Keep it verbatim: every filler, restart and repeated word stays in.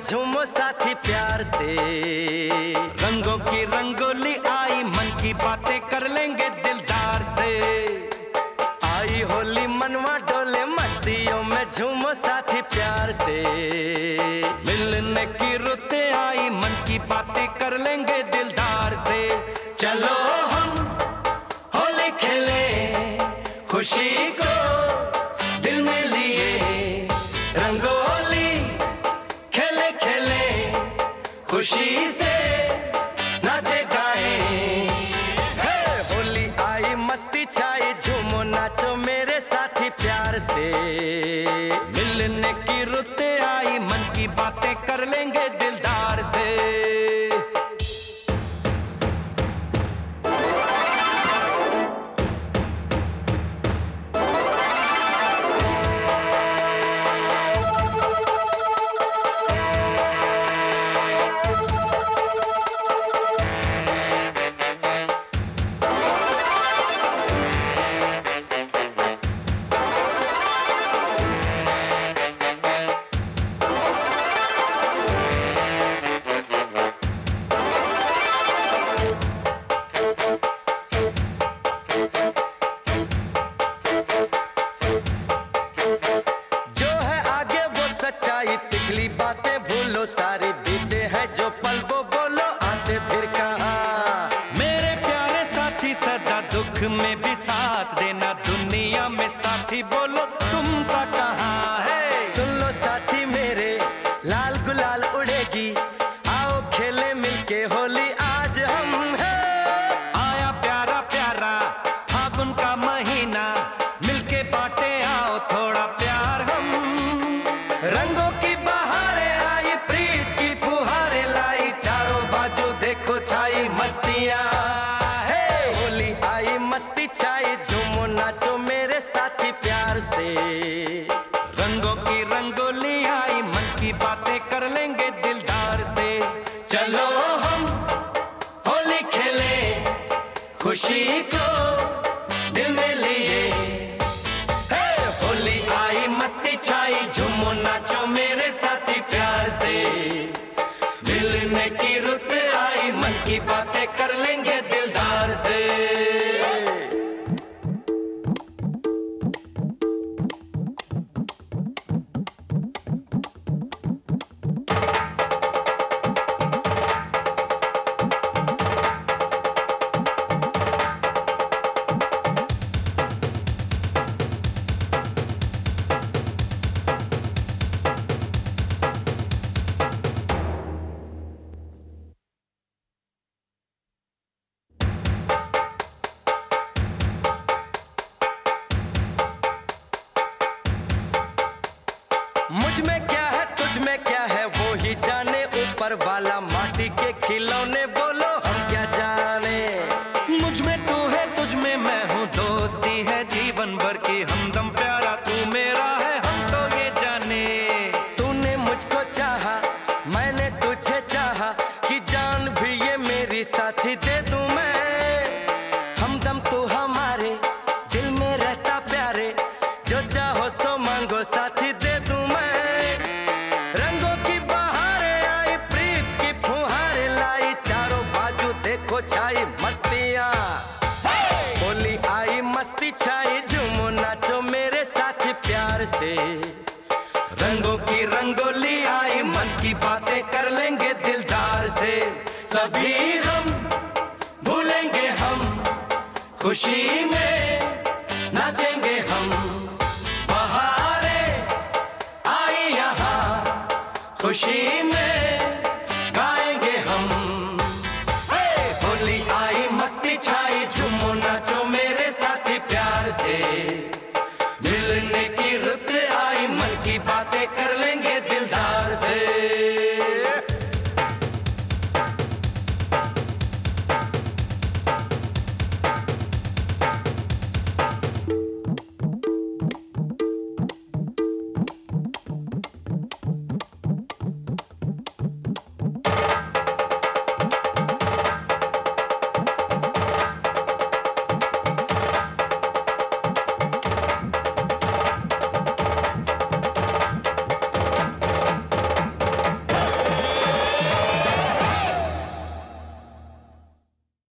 झूमो साथी प्यार से। रंगों की रंगोली आई, मन की बातें कर लेंगे दिलदार से। आई होली मनवा डोले, मस्तियों में झूमो साथी प्यार से। मिलने की रुते आई, मन की बातें कर लेंगे दिलदार से। चलो हम होली खेले, खुशी को दिल में लिए, रंगोली खेले खेले, खुशी से नाचे गाए। हे होली आई, मस्ती छाई, झूमो नाचो मेरे साथी प्यार से। मिलने की रुते आई, मन की बातें कर लेंगे दिलदार से। पिछली बातें भूलो, सारी बीते हैं जो पल वो बोलो, आते फिर कहाँ। मेरे प्यारे साथी सदा दुख में भी साथ देना, दुनिया में साथी बोलो तुम सा कहाँ है। सुन लो साथी मेरे, लाल गुलाल उड़ेगी, आओ खेले मिलके होली आज हम है। आया प्यारा प्यारा फागुन का महीना, मिलके बाटे आओ थोड़ा प्यार हम। रंगों की बहारें आई, प्रीत की फुहारें लाई, चारों बाजू देखो छाई मस्तियाँ। हे होली आई, मस्ती छाई, झूमो नाचो मेरे साथी प्यार से। रंगों की रंगोली आई, मन की बातें कर लेंगे दिलदार से। चलो हम होली खेले, खुशी को दिल में लिए। हे होली आई, मस्ती छाई, झूमो नाचो मेरे साथी प्यार से। मिलने की रुत आई, मन की बातें कर लेंगे दिलदार से। मुझ में क्या है तुझ में क्या है वो ही जाने, ऊपर वाला माटी के खिलौने बोलो हम क्या जाने। मुझ में तू है तुझ में मैं हूँ, दोस्ती है जीवन भर की हमदम, प्यारा तू मेरा है हम तो ये जाने। तूने मुझको चाहा मैंने तुझे चाहा, कि जान भी ये मेरी साथी दे दूं मैं। हमदम तू हमारे दिल में रहता प्यारे, जो चाहो सो मांगो साथी दे दूं मैं। रंगों की बहारें आई, प्रीत की फुहारें लाई, चारों बाजू देखो छाई मस्तियाँ। होली आई, मस्ती छाई, झूमो नाचो मेरे साथी प्यार से। रंगों की रंगोली आई, मन की बातें कर लेंगे दिलदार से। सभी हम भूलेंगे हम खुशी में